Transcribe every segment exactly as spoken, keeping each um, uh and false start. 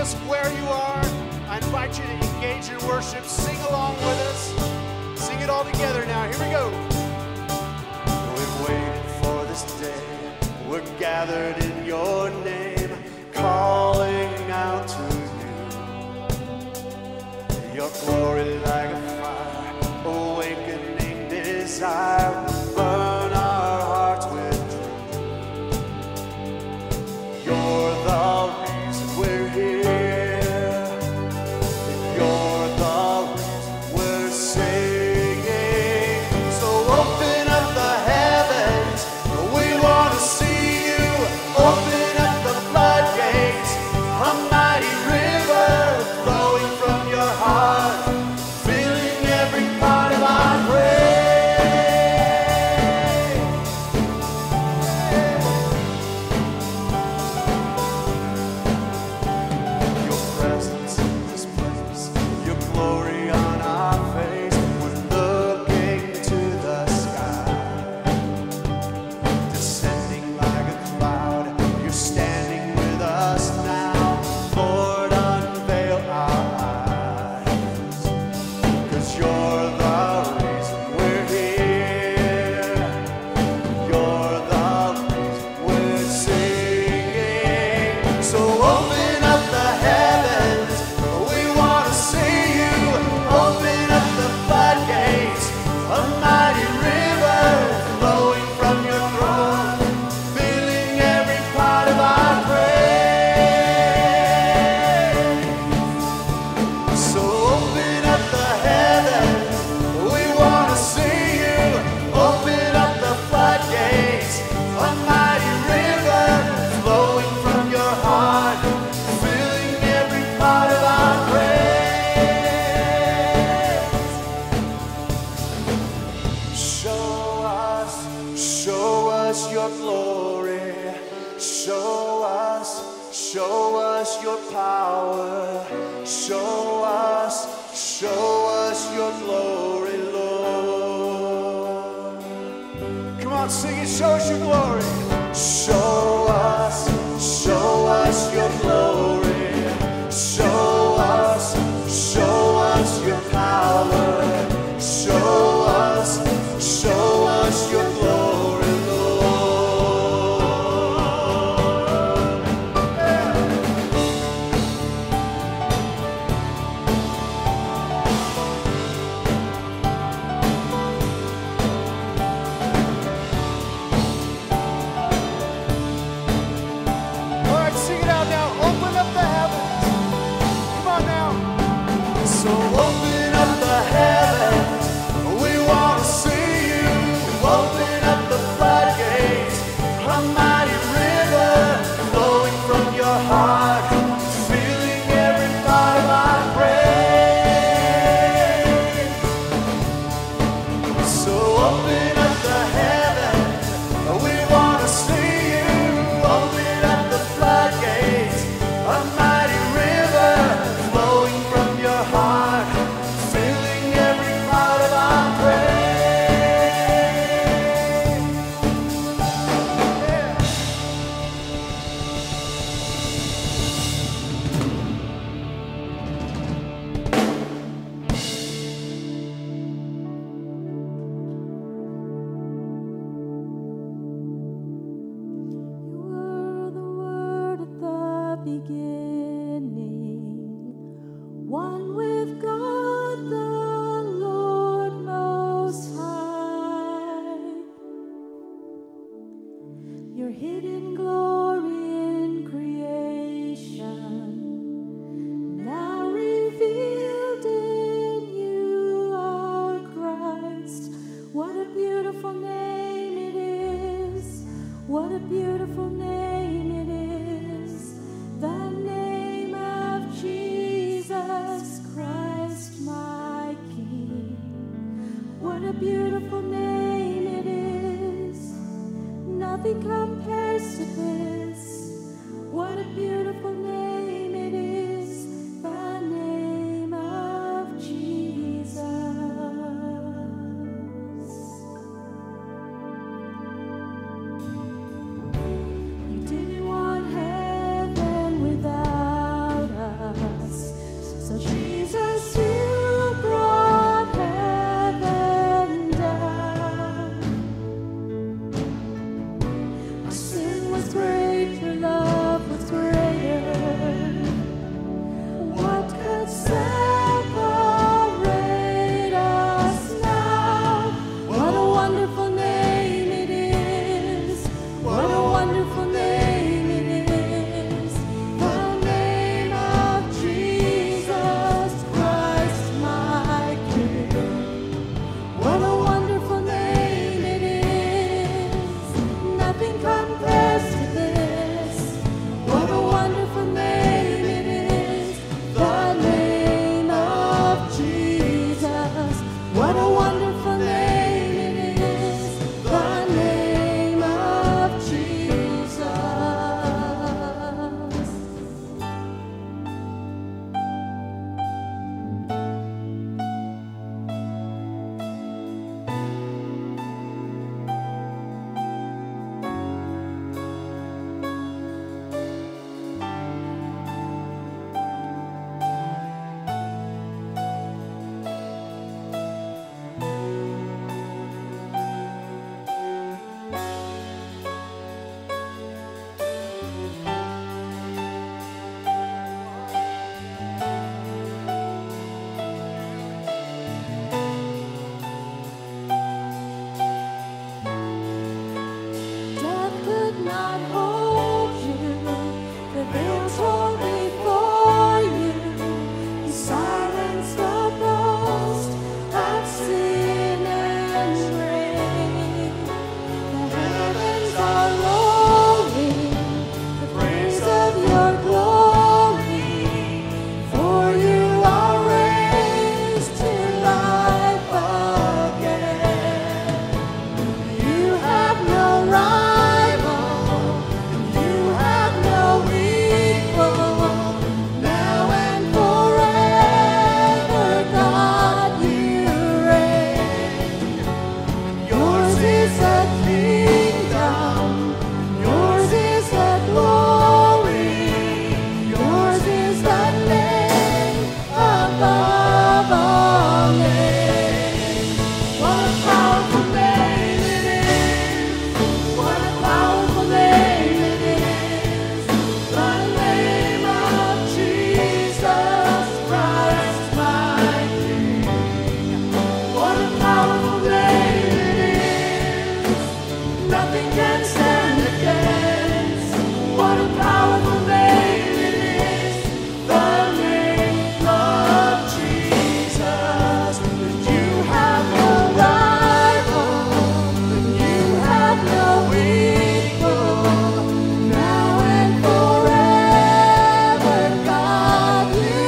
us where you are. I invite you to engage in worship. Sing along with us. Sing it all together now. Here we go. We've waited for this day. We're gathered in your name, calling out to you. Your glory like a fire, awakening desire, will burn our hearts with truth. You're the reason we're here. You're the reason we're singing. So open up the heavens, we want to see you. Open up the floodgates, a mighty river flowing from your heart, filling every part of our praise. Your presence in this place, your glory on our face. We're looking to the sky, descending like a cloud. You're standing with us now. Lord, unveil our eyes, 'cause you're the reason we're here. You're the reason we're singing. So open up the heavens, we want to see you. Open up the floodgates, a mighty river flowing from your throne, filling every part of our praise. So open up the heavens, we want to see you. Open up the floodgates, a mighty river flowing from your heart, filling every part of our praise. Show us, show us your glory. Show us, show us your power. Show us, show us your glory, Lord. Come on, sing it. Show us your glory. Show us, show us your glory. Show us, show us your power. Show us, show us your glory, Lord. Yeah. All right, sing it out now. Open up the heavens. Come on now. So open up the heavens, we want to see you. Open up the floodgates, a mighty river flowing from your heart, filling every part of our praise. So open up the heavens, we want to see you. Open up the floodgates, a mighty river flowing from your heart, filling every part of our praise. Yeah. You were the Word at the beginning, one with God the Lord Most High. Your hidden glory in creation, now revealed in you, our Christ. What a beautiful name it is! What a beautiful name it is! The name of Jesus Christ, my King. What a beautiful name it is! Nothing compares to this. What a beautiful name it is! The name of Jesus. You didn't want heaven without us. built only for you. You silence the boast of sin and shame. The heavens are rolling the praise of your glory, for you are raised to life again. You have no rival, you have no equal. Now and forever, God, you reign. Yours is the kingdom, yours is the glory, yours is the name above all names. What a powerful name it is! What a powerful name it is! The name of Jesus Christ, my King. What a powerful name it is! Nothing can stand against. What a powerful name it is! The name of Jesus. You have no rival, you have no equal. Now and forever, God, you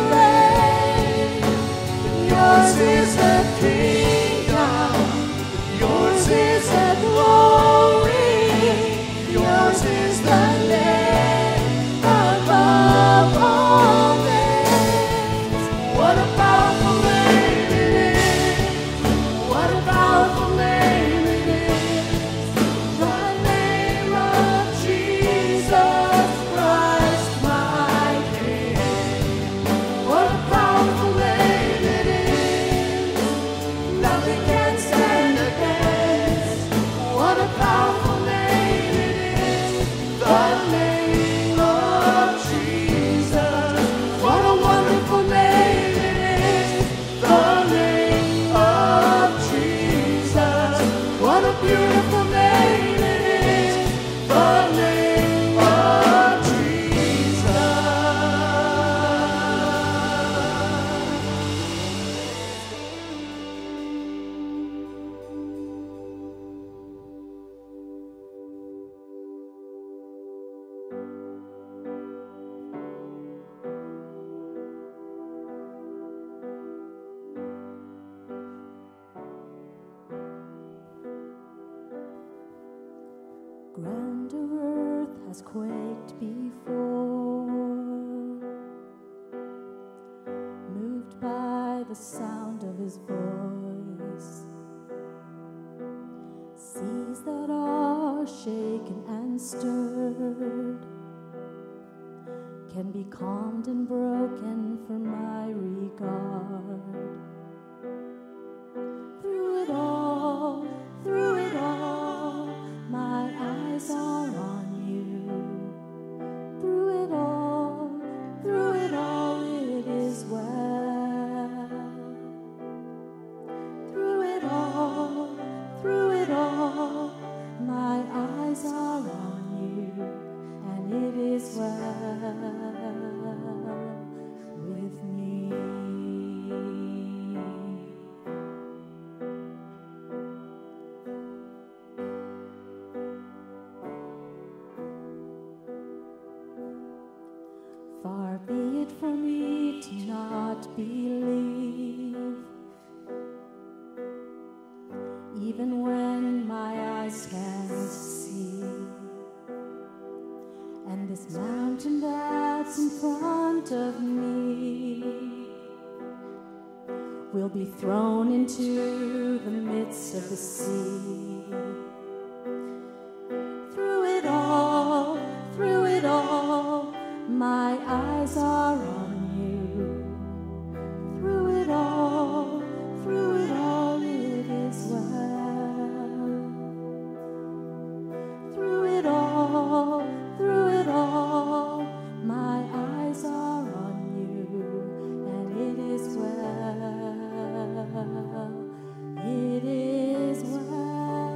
reign. Yours is the kingdom, yours is the glory, yours is the name above all names. What a powerful name it is! What a powerful name it is! The name of Jesus Christ, my King. What a powerful name it is! Nothing can stand against. What a powerful name it is! The name of Jesus. What a wonderful name it is! The name of Jesus. What a beautiful name it is! The name of Jesus. Grander earth has quaked before, moved by the sound of his voice. Seas that are shaken and stirred can be calmed and broken for my regard. Through it all, through it all, my eyes are on you. Through it all, through it all, it is well. Through it all, through it all, my eyes are on you, and it is well with me. Far be it from me to not believe, even when my eyes can't see. And this mountain that's in front of me will be thrown into the midst of the sea. Through it all, through it all, my eyes are on you. Through it all, through it all, it is well. Through it all, through it all, my eyes are on you, and it is well. It is well.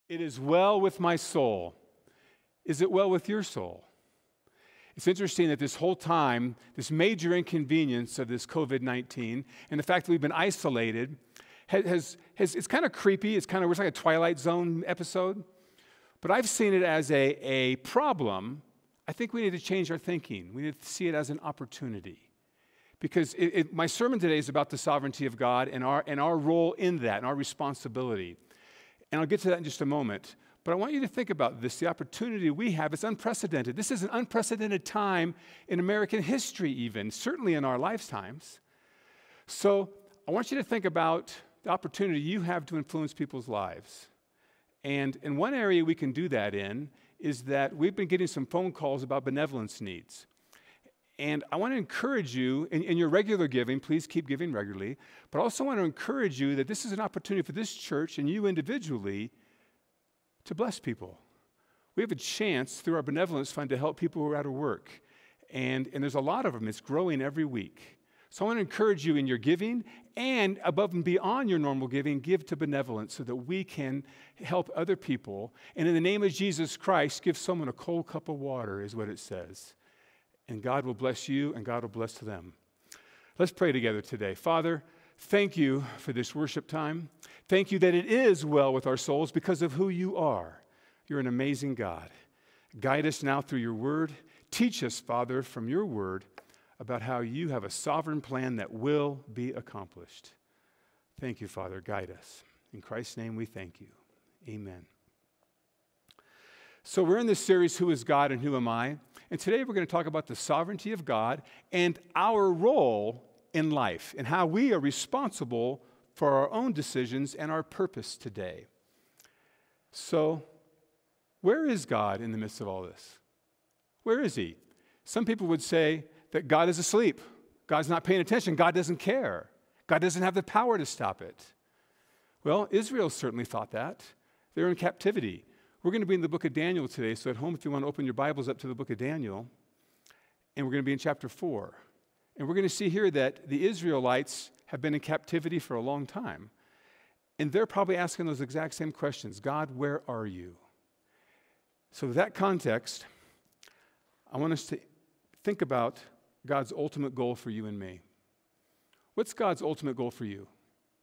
It is well with my soul. Is it well with your soul? It's interesting that this whole time, this major inconvenience of this covid nineteen and the fact that we've been isolated, has, has, has it's kind of creepy. It's kind of, it's like a Twilight Zone episode. But I've seen it as a, a problem. I think we need to change our thinking. We need to see it as an opportunity. Because it, it, my sermon today is about the sovereignty of God and our, and our role in that and our responsibility. And I'll get to that in just a moment. But I want you to think about this. The opportunity we have is unprecedented. This is an unprecedented time in American history even, certainly in our lifetimes. So I want you to think about the opportunity you have to influence people's lives. And in one area we can do that in is that we've been getting some phone calls about benevolence needs. And I want to encourage you, in, in your regular giving, please keep giving regularly, but I also want to encourage you that this is an opportunity for this church and you individually to bless people. We have a chance through our benevolence fund to help people who are out of work. And, and there's a lot of them. It's growing every week. So I want to encourage you in your giving and above and beyond your normal giving, give to benevolence so that we can help other people. And in the name of Jesus Christ, give someone a cold cup of water is what it says. And God will bless you, and God will bless them. Let's pray together today. Father, thank you for this worship time. Thank you that it is well with our souls because of who you are. You're an amazing God. Guide us now through your word. Teach us, Father, from your word about how you have a sovereign plan that will be accomplished. Thank you, Father. Guide us. In Christ's name we thank you. Amen. So we're in this series, Who is God and Who Am I? And today we're going to talk about the sovereignty of God and our role in life and how we are responsible for our own decisions and our purpose today. So where is God in the midst of all this? Where is he? Some people would say that God is asleep. God's not paying attention. God doesn't care. God doesn't have the power to stop it. Well, Israel certainly thought that. They're in captivity. We're going to be in the book of Daniel today, so at home, if you want to open your Bibles up to the book of Daniel, and we're going to be in chapter four. And we're going to see here that the Israelites have been in captivity for a long time. And they're probably asking those exact same questions. God, where are you? So with that context, I want us to think about God's ultimate goal for you and me. What's God's ultimate goal for you?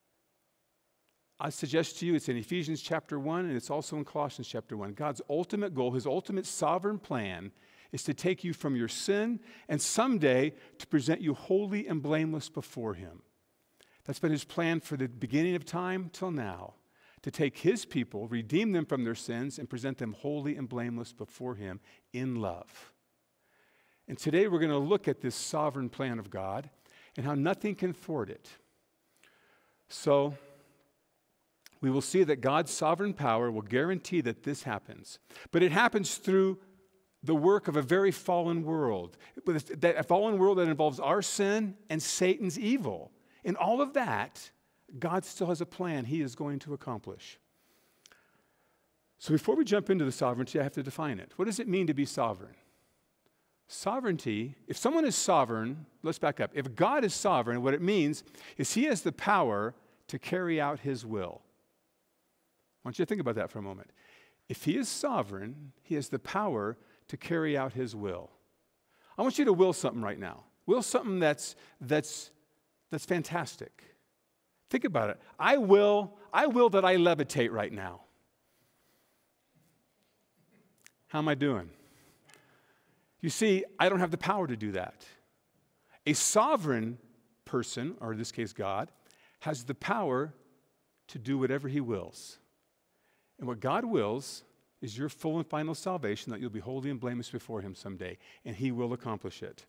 I suggest to you it's in Ephesians chapter one, and it's also in Colossians chapter one. God's ultimate goal, his ultimate sovereign plan, is to take you from your sin and someday to present you holy and blameless before him. That's been his plan for the beginning of time till now, to take his people, redeem them from their sins, and present them holy and blameless before him in love. And today we're going to look at this sovereign plan of God and how nothing can thwart it. So we will see that God's sovereign power will guarantee that this happens. But it happens through the work of a very fallen world. That a fallen world that involves our sin and Satan's evil. In all of that, God still has a plan he is going to accomplish. So before we jump into the sovereignty, I have to define it. What does it mean to be sovereign? Sovereignty, if someone is sovereign, let's back up. If God is sovereign, what it means is he has the power to carry out his will. I want you to think about that for a moment. If he is sovereign, he has the power to carry out his will. I want you to will something right now. Will something that's that's that's fantastic. Think about it. I will, I will that I levitate right now. How am I doing? You see, I don't have the power to do that. A sovereign person, or in this case God, has the power to do whatever he wills. And what God wills is your full and final salvation, that you'll be holy and blameless before him someday, and he will accomplish it.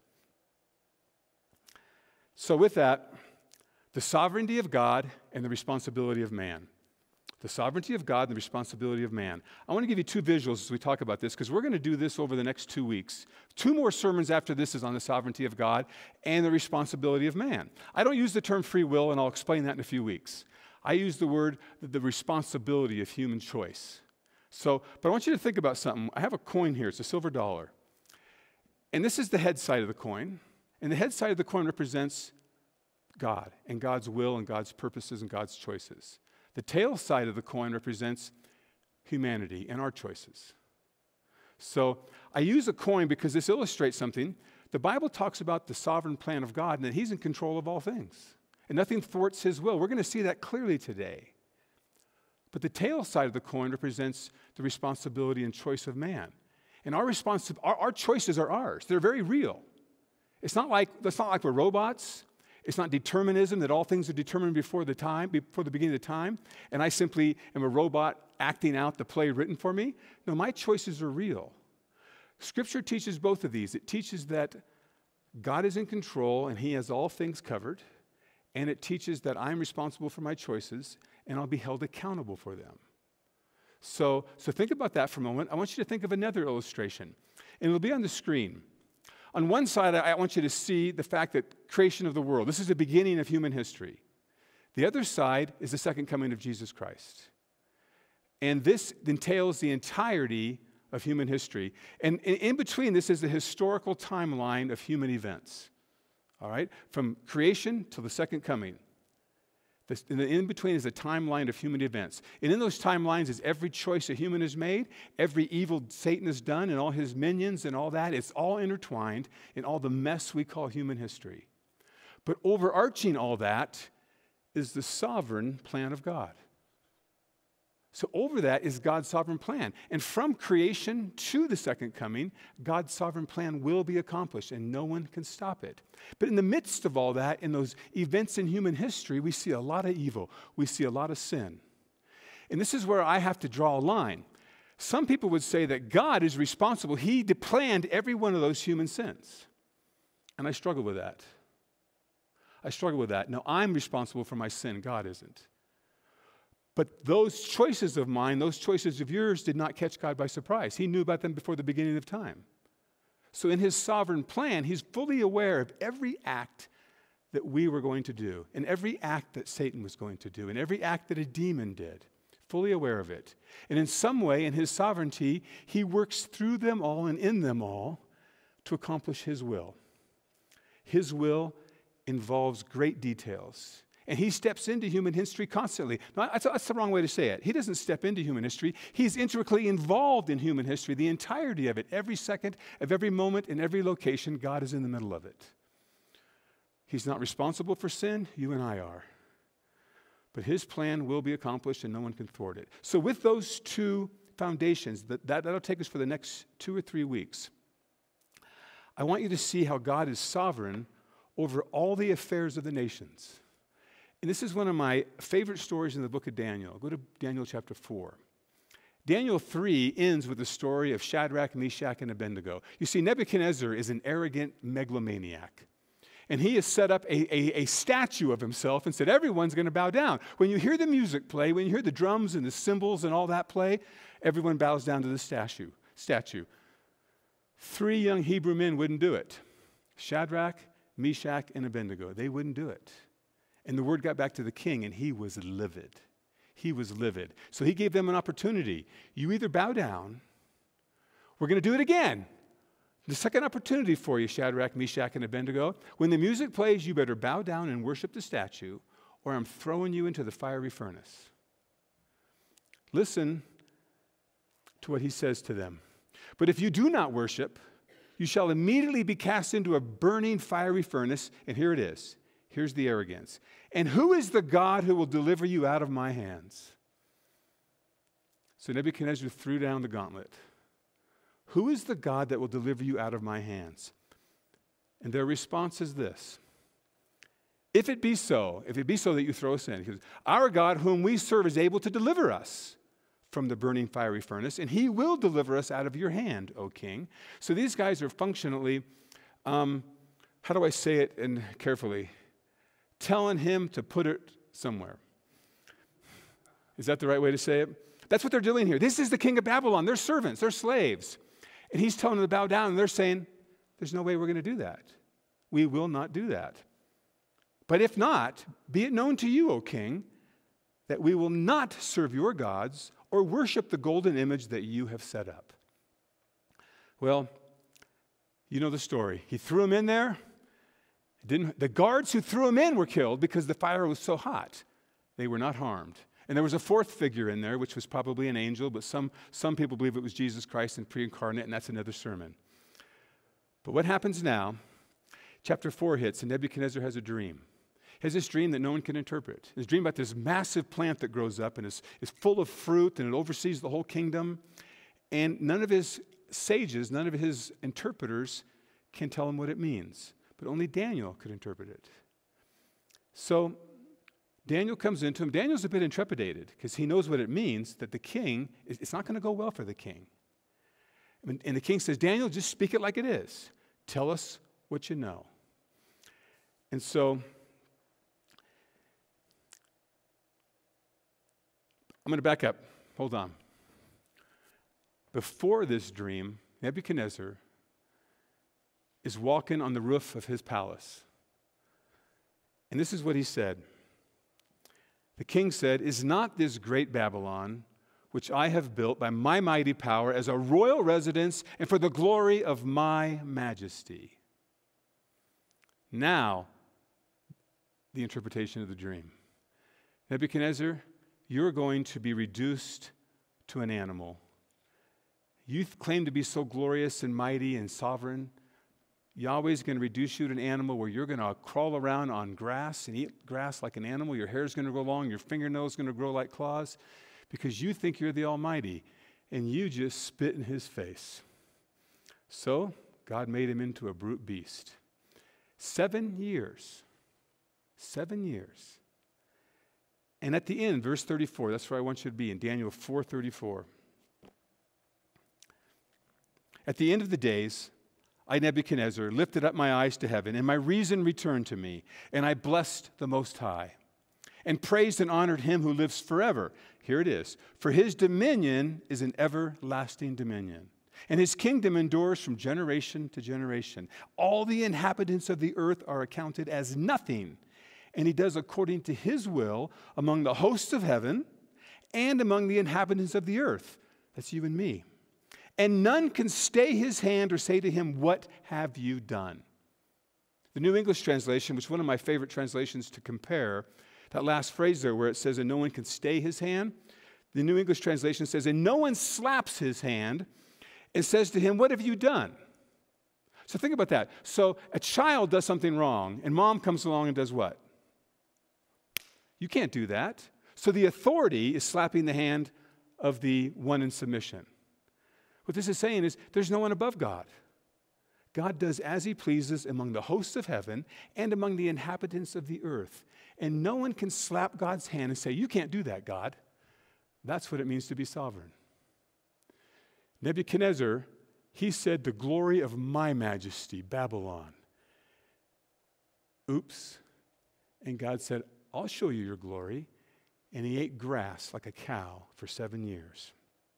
So with that, the sovereignty of God and the responsibility of man. The sovereignty of God and the responsibility of man. I want to give you two visuals as we talk about this, because we're going to do this over the next two weeks. Two more sermons after this is on the sovereignty of God and the responsibility of man. I don't use the term free will, and I'll explain that in a few weeks. I use the word, the responsibility of human choice. So, but I want you to think about something. I have a coin here. It's a silver dollar. And this is the head side of the coin. And the head side of the coin represents God and God's will and God's purposes and God's choices. The tail side of the coin represents humanity and our choices. So I use a coin because this illustrates something. The Bible talks about the sovereign plan of God and that he's in control of all things. And nothing thwarts his will. We're going to see that clearly today. But the tail side of the coin represents the responsibility and choice of man. And our, responsi- our, our choices are ours. They're very real. It's not like, it's not like we're robots. It's not determinism, that all things are determined before the time, before the beginning of the time, and I simply am a robot acting out the play written for me. No, my choices are real. Scripture teaches both of these. It teaches that God is in control and he has all things covered, and it teaches that I'm responsible for my choices and I'll be held accountable for them. So, so think about that for a moment. I want you to think of another illustration, and it'll be on the screen. On one side, I want you to see the fact that creation of the world, this is the beginning of human history. The other side is the second coming of Jesus Christ. And this entails the entirety of human history. And in between, this is the historical timeline of human events. All right? From creation to the second coming. This, in, the, in between is a timeline of human events. And in those timelines is every choice a human has made, every evil Satan has done, and all his minions and all that. It's all intertwined in all the mess we call human history. But overarching all that is the sovereign plan of God. So over that is God's sovereign plan. And from creation to the second coming, God's sovereign plan will be accomplished, and no one can stop it. But in the midst of all that, in those events in human history, we see a lot of evil. We see a lot of sin. And this is where I have to draw a line. Some people would say that God is responsible. He planned every one of those human sins. And I struggle with that. I struggle with that. No, I'm responsible for my sin. God isn't. But those choices of mine, those choices of yours, did not catch God by surprise. He knew about them before the beginning of time. So in his sovereign plan, he's fully aware of every act that we were going to do, and every act that Satan was going to do, and every act that a demon did, fully aware of it. And in some way, in his sovereignty, he works through them all and in them all to accomplish his will. His will involves great details. And he steps into human history constantly. No, that's, that's the wrong way to say it. He doesn't step into human history. He's intricately involved in human history, the entirety of it. Every second of every moment in every location, God is in the middle of it. He's not responsible for sin. You and I are. But his plan will be accomplished and no one can thwart it. So with those two foundations, that, that, that'll take us for the next two or three weeks. I want you to see how God is sovereign over all the affairs of the nations. And this is one of my favorite stories in the book of Daniel. Go to Daniel chapter four. Daniel three ends with the story of Shadrach, Meshach, and Abednego. You see, Nebuchadnezzar is an arrogant megalomaniac. And he has set up a, a, a statue of himself and said, everyone's going to bow down. When you hear the music play, when you hear the drums and the cymbals and all that play, everyone bows down to the statue. statue. Three young Hebrew men wouldn't do it. Shadrach, Meshach, and Abednego. They wouldn't do it. And the word got back to the king, and he was livid. He was livid. So he gave them an opportunity. You either bow down, we're going to do it again. The second opportunity for you, Shadrach, Meshach, and Abednego. When the music plays, you better bow down and worship the statue, or I'm throwing you into the fiery furnace. Listen to what he says to them. But if you do not worship, you shall immediately be cast into a burning fiery furnace. And here it is. Here's the arrogance. And who is the God who will deliver you out of my hands? So Nebuchadnezzar threw down the gauntlet. Who is the God that will deliver you out of my hands? And their response is this. If it be so, if it be so that you throw us in, because our God whom we serve is able to deliver us from the burning fiery furnace, and he will deliver us out of your hand, O king. So these guys are functionally, um, how do I say it and carefully? Telling him to put it somewhere. Is that the right way to say it? That's what they're doing here. This is the king of Babylon. They're servants. They're slaves. And he's telling them to bow down, and they're saying, there's no way we're going to do that. We will not do that. But if not, be it known to you, O king, that we will not serve your gods or worship the golden image that you have set up. Well, you know the story. He threw him in there. Didn't, the guards who threw him in were killed because the fire was so hot. They were not harmed. And there was a fourth figure in there, which was probably an angel, but some, some people believe it was Jesus Christ and pre-incarnate, and that's another sermon. But what happens now, chapter four hits, and Nebuchadnezzar has a dream. He has this dream that no one can interpret. His dream about this massive plant that grows up and is, is full of fruit, and it oversees the whole kingdom. And none of his sages, none of his interpreters can tell him what it means. But only Daniel could interpret it. So Daniel comes into him. Daniel's a bit intrepidated because he knows what it means, that the king, it's not going to go well for the king. And the king says, Daniel, just speak it like it is. Tell us what you know. And so I'm going to back up. Hold on. Before this dream, Nebuchadnezzar is walking on the roof of his palace. And this is what he said. The king said, "Is not this great Babylon, which I have built by my mighty power as a royal residence and for the glory of my majesty?" Now, the interpretation of the dream. Nebuchadnezzar, you're going to be reduced to an animal. You claim to be so glorious and mighty and sovereign. Yahweh's going to reduce you to an animal where you're going to crawl around on grass and eat grass like an animal. Your hair's going to grow long. Your fingernails going to grow like claws because you think you're the Almighty, and you just spit in his face. So God made him into a brute beast. Seven years. Seven years. And at the end, verse thirty-four, that's where I want you to be, in Daniel four thirty-four. At the end of the days, I, Nebuchadnezzar, lifted up my eyes to heaven, and my reason returned to me, and I blessed the Most High, and praised and honored him who lives forever. Here it is. For his dominion is an everlasting dominion, and his kingdom endures from generation to generation. All the inhabitants of the earth are accounted as nothing, and he does according to his will among the hosts of heaven and among the inhabitants of the earth. That's you and me. And none can stay his hand or say to him, "What have you done?" The New English Translation, which is one of my favorite translations to compare, that last phrase there where it says, "and no one can stay his hand," the New English Translation says, "and no one slaps his hand and says to him, 'What have you done?'" So think about that. So a child does something wrong, and mom comes along and does what? You can't do that. So the authority is slapping the hand of the one in submission. What this is saying is there's no one above God. God does as he pleases among the hosts of heaven and among the inhabitants of the earth. And no one can slap God's hand and say, "You can't do that, God." That's what it means to be sovereign. Nebuchadnezzar, he said, "The glory of my majesty, Babylon." Oops. And God said, "I'll show you your glory." And he ate grass like a cow for seven years.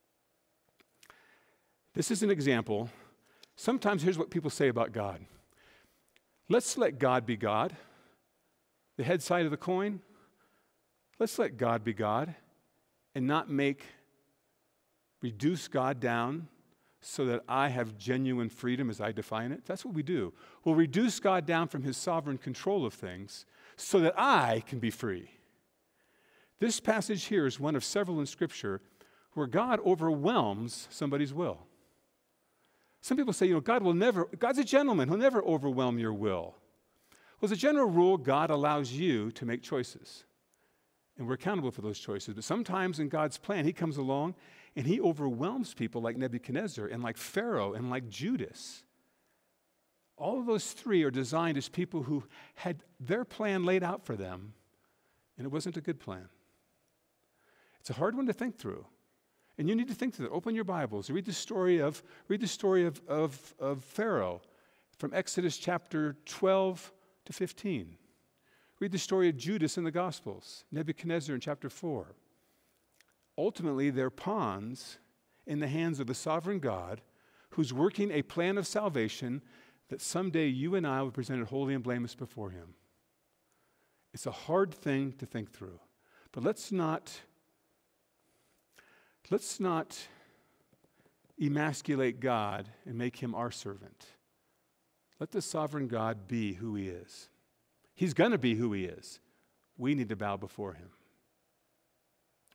This is an example. Sometimes here's what people say about God. Let's let God be God. The head side of the coin. Let's let God be God and not make, reduce God down so that I have genuine freedom as I define it. That's what we do. We'll reduce God down from his sovereign control of things so that I can be free. This passage here is one of several in Scripture where God overwhelms somebody's will. Some people say, you know, God will never, God's a gentleman. He'll never overwhelm your will. Well, as a general rule, God allows you to make choices. And we're accountable for those choices. But sometimes in God's plan, he comes along and he overwhelms people like Nebuchadnezzar and like Pharaoh and like Judas. All of those three are designed as people who had their plan laid out for them, and it wasn't a good plan. It's a hard one to think through. And you need to think through it. Open your Bibles. Read the story of, read the story of, of, of Pharaoh from Exodus chapter twelve to fifteen. Read the story of Judas in the Gospels, Nebuchadnezzar in chapter four. Ultimately, they're pawns in the hands of the sovereign God who's working a plan of salvation that someday you and I will be presented holy and blameless before him. It's a hard thing to think through. But let's not Let's not emasculate God and make him our servant. Let the sovereign God be who he is. He's going to be who he is. We need to bow before him.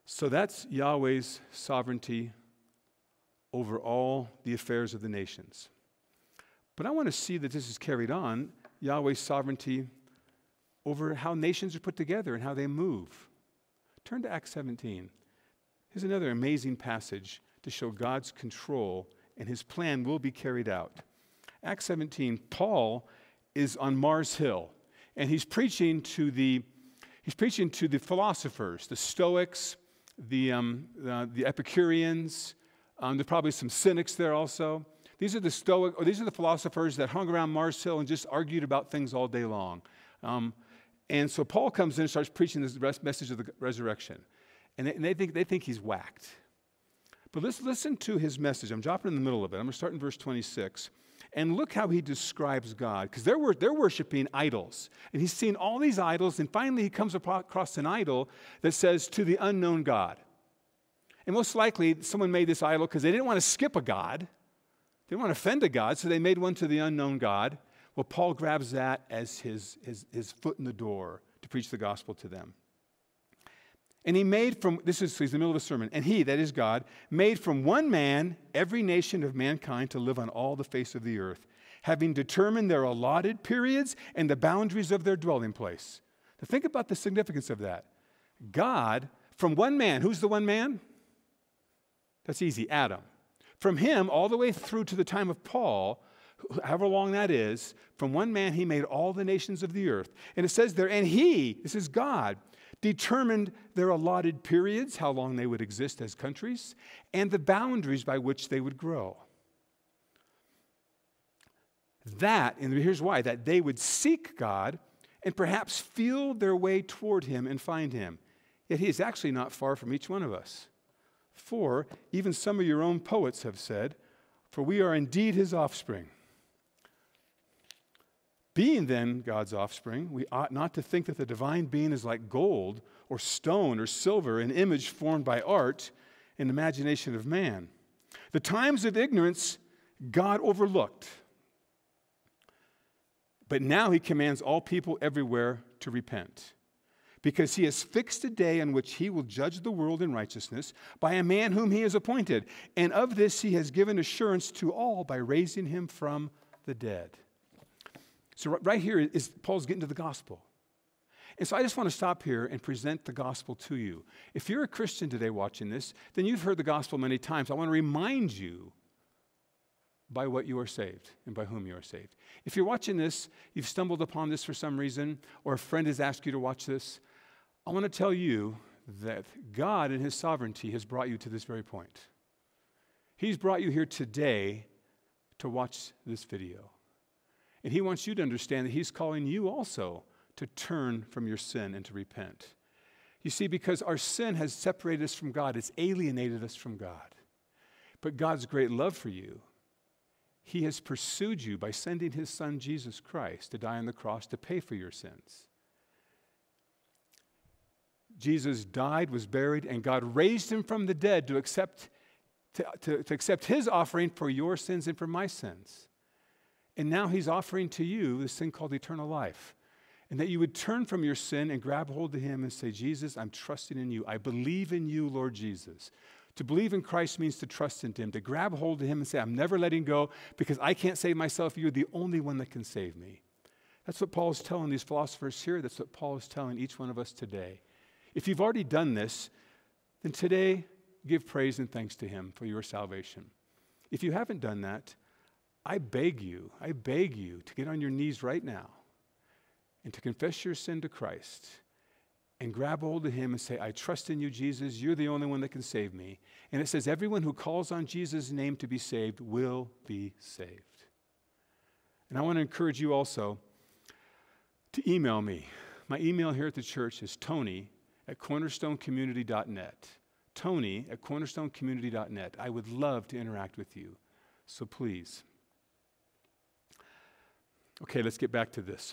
So that's Yahweh's sovereignty over all the affairs of the nations. But I want to see that this is carried on, Yahweh's sovereignty over how nations are put together and how they move. Turn to Acts seventeen. Here's another amazing passage to show God's control and his plan will be carried out. Acts seventeen, Paul is on Mars Hill, and he's preaching to the he's preaching to the philosophers, the Stoics, the um, uh, the Epicureans. Um, there's probably some cynics there also. These are the Stoic, or these are the philosophers that hung around Mars Hill and just argued about things all day long. Um, and so Paul comes in and starts preaching this message of the resurrection, and they, and they think they think he's whacked. But let's listen to his message. I'm dropping in the middle of it. I'm going to start in verse twenty-six. And look how he describes God. Because they're, they're worshiping idols. And he's seen all these idols. And finally he comes across an idol that says, to the unknown God. And most likely someone made this idol because they didn't want to skip a God. They didn't want to offend a God. So they made one to the unknown God. Well, Paul grabs that as his, his, his foot in the door to preach the gospel to them. And he made from, this is he's in the middle of a sermon, and he, that is God, made from one man every nation of mankind to live on all the face of the earth, having determined their allotted periods and the boundaries of their dwelling place. Now think about the significance of that. God, from one man, who's the one man? That's easy, Adam. From him all the way through to the time of Paul, however long that is, from one man he made all the nations of the earth. And it says there, and he, this is God, determined their allotted periods, how long they would exist as countries, and the boundaries by which they would grow. That, and here's why, that they would seek God and perhaps feel their way toward him and find him. Yet he is actually not far from each one of us. For, even some of your own poets have said, for we are indeed his offspring. Being then God's offspring, we ought not to think that the divine being is like gold or stone or silver, an image formed by art and imagination of man. The times of ignorance God overlooked. But now he commands all people everywhere to repent, because he has fixed a day on which he will judge the world in righteousness by a man whom he has appointed. And of this he has given assurance to all by raising him from the dead. So right here is Paul's getting to the gospel. And so I just want to stop here and present the gospel to you. If you're a Christian today watching this, then you've heard the gospel many times. I want to remind you by what you are saved and by whom you are saved. If you're watching this, you've stumbled upon this for some reason, or a friend has asked you to watch this, I want to tell you that God in his sovereignty has brought you to this very point. He's brought you here today to watch this video. And he wants you to understand that he's calling you also to turn from your sin and to repent. You see, because our sin has separated us from God, it's alienated us from God. But God's great love for you, he has pursued you by sending his son Jesus Christ to die on the cross to pay for your sins. Jesus died, was buried, and God raised him from the dead to accept, to, to, to accept his offering for your sins and for my sins. And now he's offering to you this thing called eternal life. And that you would turn from your sin and grab hold of him and say, Jesus, I'm trusting in you. I believe in you, Lord Jesus. To believe in Christ means to trust in him, to grab hold of him and say, I'm never letting go because I can't save myself. You're the only one that can save me. That's what Paul is telling these philosophers here. That's what Paul is telling each one of us today. If you've already done this, then today give praise and thanks to him for your salvation. If you haven't done that, I beg you, I beg you to get on your knees right now and to confess your sin to Christ and grab hold of him and say, I trust in you, Jesus. You're the only one that can save me. And it says, everyone who calls on Jesus' name to be saved will be saved. And I want to encourage you also to email me. My email here at the church is tony at cornerstone community dot net. Tony at cornerstone community dot net. I would love to interact with you, so please. Okay, let's get back to this.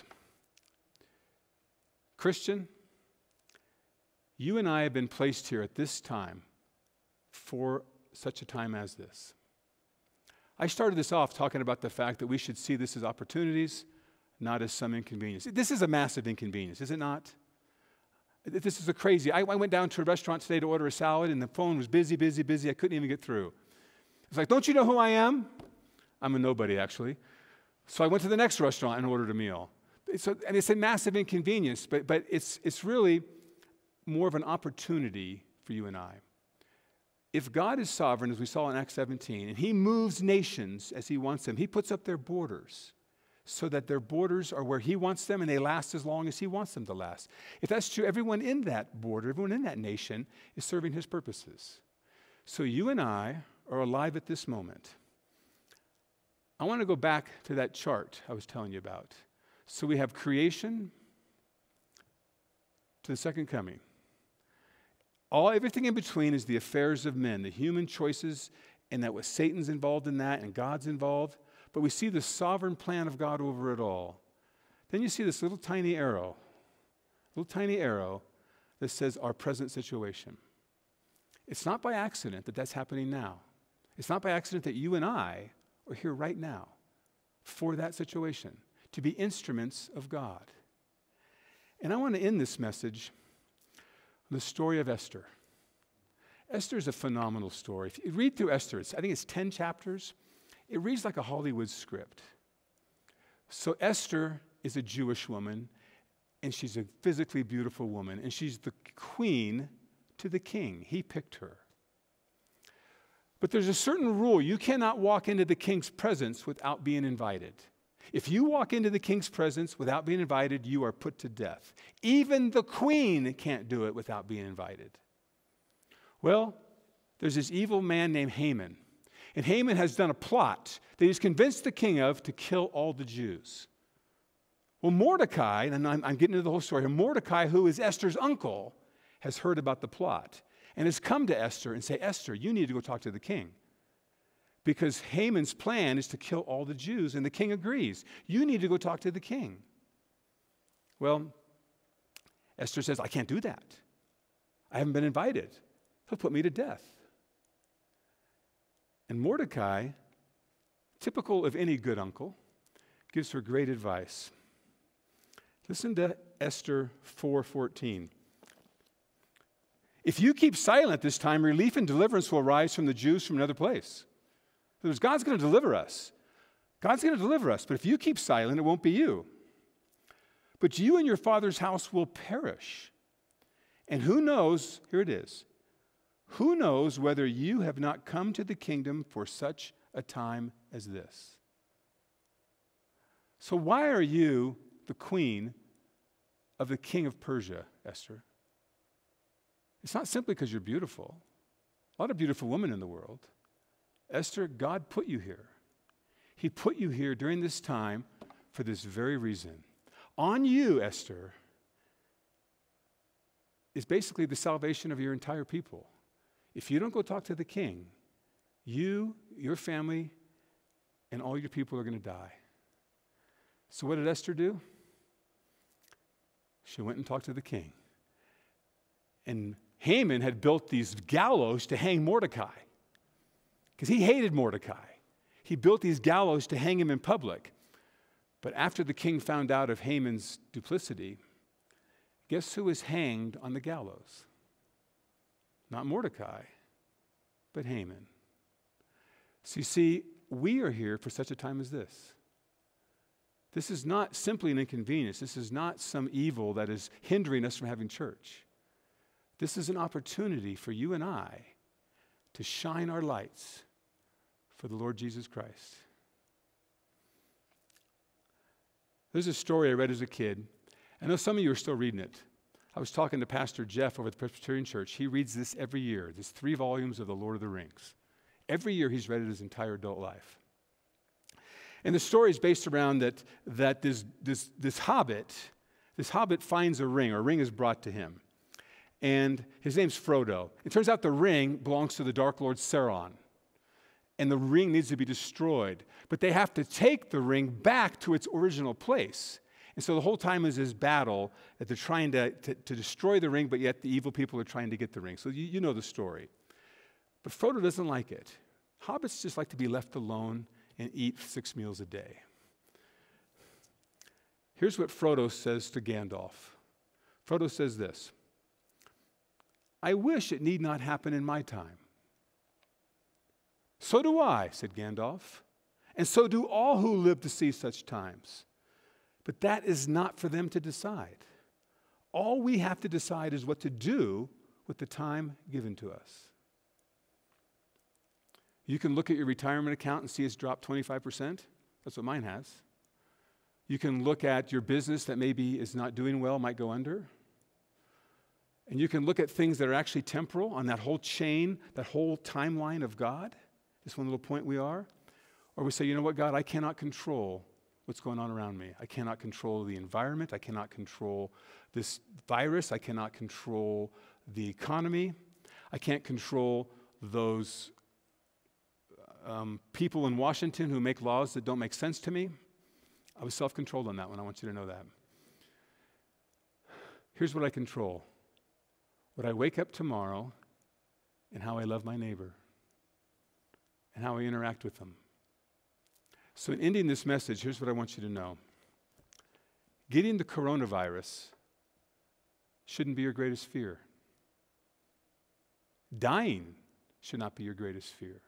Christian, you and I have been placed here at this time for such a time as this. I started this off talking about the fact that we should see this as opportunities, not as some inconvenience. This is a massive inconvenience, is it not? This is a crazy. I, I went down to a restaurant today to order a salad, and the phone was busy, busy, busy. I couldn't even get through. It's like, don't you know who I am? I'm a nobody, actually. So I went to the next restaurant and ordered a meal. So, and it's a massive inconvenience, but, but it's, it's really more of an opportunity for you and I. If God is sovereign, as we saw in Acts seventeen, and he moves nations as he wants them, he puts up their borders so that their borders are where he wants them and they last as long as he wants them to last. If that's true, everyone in that border, everyone in that nation is serving his purposes. So you and I are alive at this moment. I want to go back to that chart I was telling you about. So we have creation to the second coming. All, everything in between is the affairs of men, the human choices, and that what Satan's involved in that and God's involved. But we see the sovereign plan of God over it all. Then you see this little tiny arrow, little tiny arrow that says our present situation. It's not by accident that that's happening now. It's not by accident that you and I are here right now for that situation, to be instruments of God. And I want to end this message with the story of Esther. Esther is a phenomenal story. If you read through Esther, it's, I think it's ten chapters. It reads like a Hollywood script. So Esther is a Jewish woman, and she's a physically beautiful woman, and she's the queen to the king. He picked her. But there's a certain rule. You cannot walk into the king's presence without being invited. If you walk into the king's presence without being invited, you are put to death. Even the queen can't do it without being invited. Well, there's this evil man named Haman. And Haman has done a plot that he's convinced the king of to kill all the Jews. Well, Mordecai, and I'm, I'm getting into the whole story here, Mordecai, who is Esther's uncle, has heard about the plot and has come to Esther and say, Esther, you need to go talk to the king. Because Haman's plan is to kill all the Jews, and the king agrees. You need to go talk to the king. Well, Esther says, I can't do that. I haven't been invited. He'll put me to death. And Mordecai, typical of any good uncle, gives her great advice. Listen to Esther four fourteen. If you keep silent this time, relief and deliverance will arise from the Jews from another place. In other words, God's going to deliver us. God's going to deliver us, but if you keep silent, it won't be you. But you and your father's house will perish. And who knows, here it is, who knows whether you have not come to the kingdom for such a time as this? So why are you the queen of the king of Persia, Esther? It's not simply because you're beautiful. A lot of beautiful women in the world. Esther, God put you here. He put you here during this time for this very reason. On you, Esther, is basically the salvation of your entire people. If you don't go talk to the king, you, your family, and all your people are going to die. So what did Esther do? She went and talked to the king. And Haman had built these gallows to hang Mordecai because he hated Mordecai. He built these gallows to hang him in public. But after the king found out of Haman's duplicity, guess who was hanged on the gallows? Not Mordecai, but Haman. So you see, we are here for such a time as this. This is not simply an inconvenience. This is not some evil that is hindering us from having church. This is an opportunity for you and I to shine our lights for the Lord Jesus Christ. There's a story I read as a kid. I know some of you are still reading it. I was talking to Pastor Jeff over at the Presbyterian Church. He reads this every year. There's three volumes of The Lord of the Rings. Every year he's read it his entire adult life. And the story is based around that, that this, this, this hobbit, this hobbit finds a ring, or a ring is brought to him. And his name's Frodo. It turns out the ring belongs to the Dark Lord Sauron. And the ring needs to be destroyed. But they have to take the ring back to its original place. And so the whole time is this battle that they're trying to, to, to destroy the ring, but yet the evil people are trying to get the ring. So you, you know the story. But Frodo doesn't like it. Hobbits just like to be left alone and eat six meals a day. Here's what Frodo says to Gandalf. Frodo says this, I wish it need not happen in my time. So do I, said Gandalf, and so do all who live to see such times. But that is not for them to decide. All we have to decide is what to do with the time given to us. You can look at your retirement account and see it's dropped twenty-five percent. That's what mine has. You can look at your business that maybe is not doing well, might go under. And you can look at things that are actually temporal on that whole chain, that whole timeline of God, this one little point we are. Or we say, you know what, God, I cannot control what's going on around me. I cannot control the environment. I cannot control this virus. I cannot control the economy. I can't control those um, people in Washington who make laws that don't make sense to me. I was self-controlled on that one. I want you to know that. Here's what I control. What I wake up tomorrow and how I love my neighbor and how I interact with them. So in ending this message, here's what I want you to know. Getting the coronavirus shouldn't be your greatest fear. Dying should not be your greatest fear.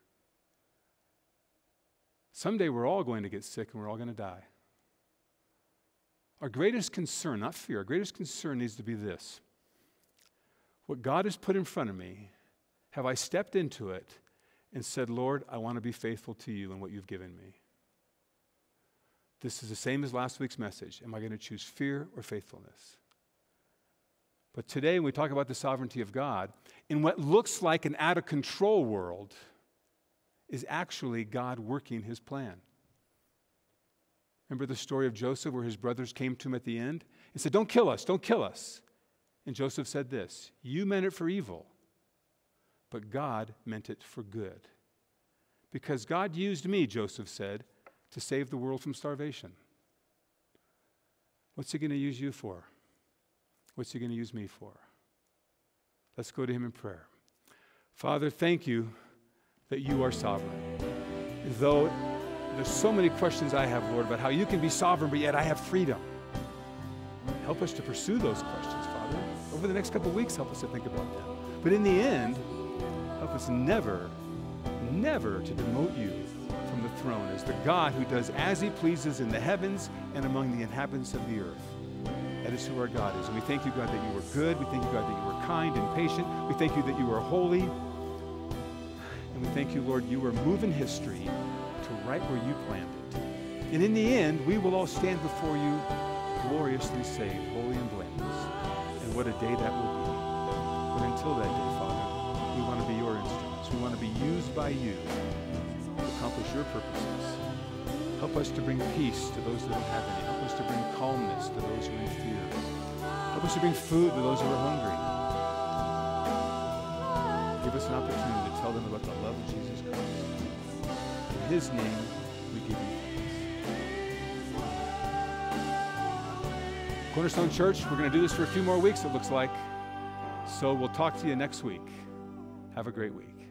Someday we're all going to get sick and we're all going to die. Our greatest concern, not fear, our greatest concern needs to be this. What God has put in front of me, have I stepped into it and said, Lord, I want to be faithful to you and what you've given me? This is the same as last week's message. Am I going to choose fear or faithfulness? But today, when we talk about the sovereignty of God, in what looks like an out-of-control world, is actually God working his plan. Remember the story of Joseph where his brothers came to him at the end and said, don't kill us, don't kill us. And Joseph said this, you meant it for evil, but God meant it for good. Because God used me, Joseph said, to save the world from starvation. What's he going to use you for? What's he going to use me for? Let's go to him in prayer. Father, thank you that you are sovereign. Though there's so many questions I have, Lord, about how you can be sovereign, but yet I have freedom. Help us to pursue those questions, Father. Over the next couple of weeks, help us to think about them. But in the end, help us never, never to demote you from the throne as the God who does as he pleases in the heavens and among the inhabitants of the earth. That is who our God is. And we thank you, God, that you are good. We thank you, God, that you are kind and patient. We thank you that you are holy. And we thank you, Lord, you are moving history to right where you planned it. And in the end, we will all stand before you gloriously saved, holy and blameless. And what a day that will be. But until that day, Father, we want to be your instruments. We want to be used by you to accomplish your purposes. Help us to bring peace to those that don't have any. Help us to bring calmness to those who are in fear. Help us to bring food to those who are hungry. Give us an opportunity to tell them about the love of Jesus Christ. In his name, we give you thanks. Cornerstone Church, we're going to do this for a few more weeks, it looks like. So we'll talk to you next week. Have a great week.